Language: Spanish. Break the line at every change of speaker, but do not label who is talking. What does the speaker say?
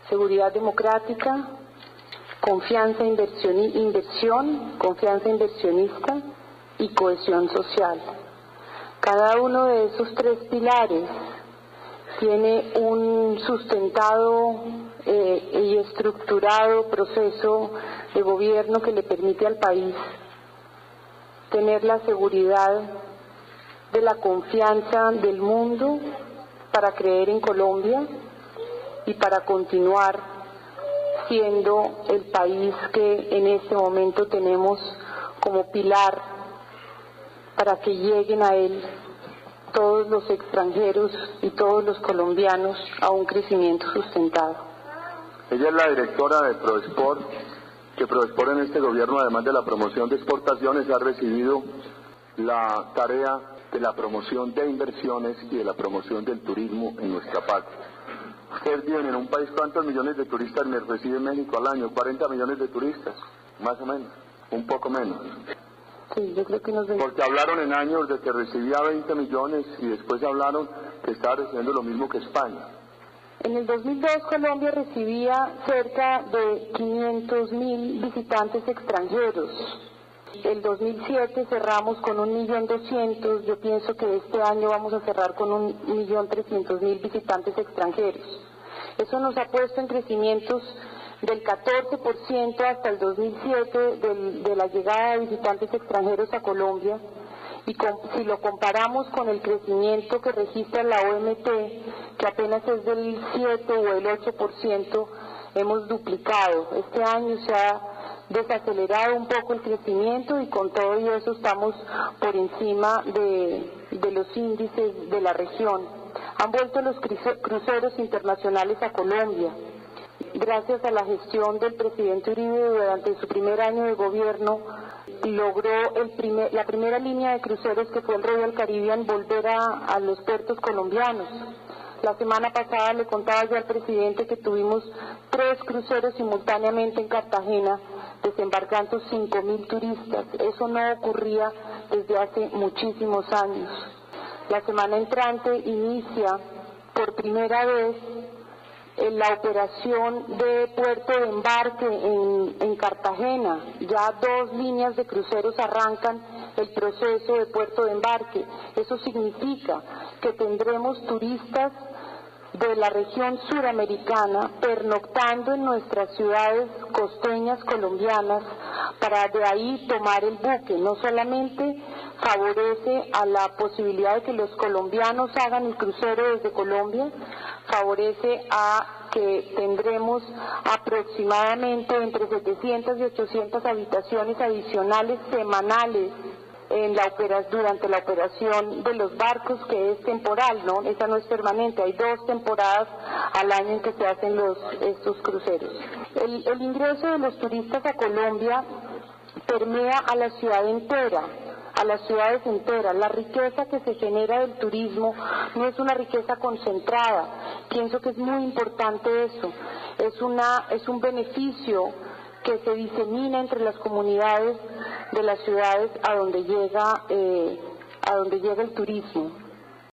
seguridad democrática, confianza confianza inversionista y cohesión social. Cada uno de esos tres pilares tiene un sustentado y estructurado proceso de gobierno que le permite al país tener la seguridad de la confianza del mundo para creer en Colombia y para continuar siendo el país que en este momento tenemos como pilar para que lleguen a él todos los extranjeros y todos los colombianos a un crecimiento sustentado.
Ella es la directora de Prodesport, que Prodesport en este gobierno, además de la promoción de exportaciones, ha recibido la tarea de la promoción de inversiones y de la promoción del turismo en nuestra patria. Ustedes viven en un país, ¿cuántos millones de turistas recibe México al año? 40 millones de turistas, más o menos, un poco menos.
Sí, yo creo que
Porque hablaron en años de que recibía 20 millones y después hablaron que estaba recibiendo lo mismo que España.
En el 2002 Colombia recibía cerca de 500.000 visitantes extranjeros. El 2007 cerramos con 1.200.000, yo pienso que este año vamos a cerrar con 1.300.000 visitantes extranjeros. Eso nos ha puesto en crecimientos del 14% hasta el 2007 de la llegada de visitantes extranjeros a Colombia, y si lo comparamos con el crecimiento que registra la OMT, que apenas es del 7 o el 8%, hemos duplicado. Este año se ha desacelerado un poco el crecimiento y con todo eso estamos por encima de los índices de la región. Han vuelto los cruceros internacionales a Colombia. Gracias a la gestión del presidente Uribe durante su primer año de gobierno, logró la primera línea de cruceros, que fue el Royal Caribbean, volver a los puertos colombianos. La semana pasada le contaba yo al presidente que tuvimos 3 cruceros simultáneamente en Cartagena, desembarcando 5.000 turistas. Eso no ocurría desde hace muchísimos años. La semana entrante inicia por primera vez la operación de puerto de embarque en Cartagena. Ya 2 líneas de cruceros arrancan el proceso de puerto de embarque. Eso significa que tendremos turistas de la región suramericana pernoctando en nuestras ciudades costeñas colombianas para de ahí tomar el buque. No solamente favorece a la posibilidad de que los colombianos hagan el crucero desde Colombia, favorece a que tendremos aproximadamente entre 700 y 800 habitaciones adicionales semanales durante la operación de los barcos, que es temporal, ¿no? Esa no es permanente, hay 2 temporadas al año en que se hacen estos cruceros. El ingreso de los turistas a Colombia permea a la ciudad entera, a las ciudades enteras. La riqueza que se genera del turismo no es una riqueza concentrada. Pienso que es muy importante eso. Es un beneficio que se disemina entre las comunidades de las ciudades a donde llega el turismo.